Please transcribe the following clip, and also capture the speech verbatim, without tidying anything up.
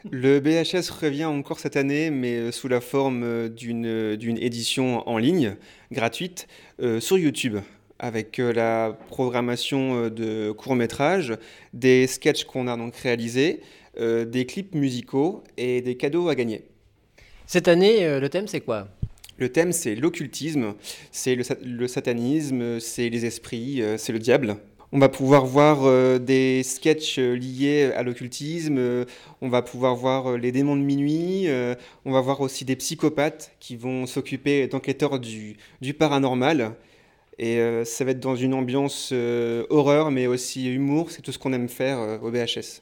Le B H S revient encore cette année, mais euh, sous la forme euh, d'une euh, d'une édition en ligne, gratuite, euh, sur YouTube, avec euh, la programmation euh, de courts-métrages, des sketchs qu'on a donc réalisés, euh, des clips musicaux et des cadeaux à gagner. Cette année, euh, le thème, c'est quoi? Le thème, c'est l'occultisme, c'est le, sat- le satanisme, c'est les esprits, euh, c'est le diable. On va pouvoir voir euh, des sketchs euh, liés à l'occultisme, euh, on va pouvoir voir euh, les démons de minuit, euh, on va voir aussi des psychopathes qui vont s'occuper d'enquêteurs du, du paranormal. Et euh, ça va être dans une ambiance euh, horreur, mais aussi humour, c'est tout ce qu'on aime faire euh, au B H S.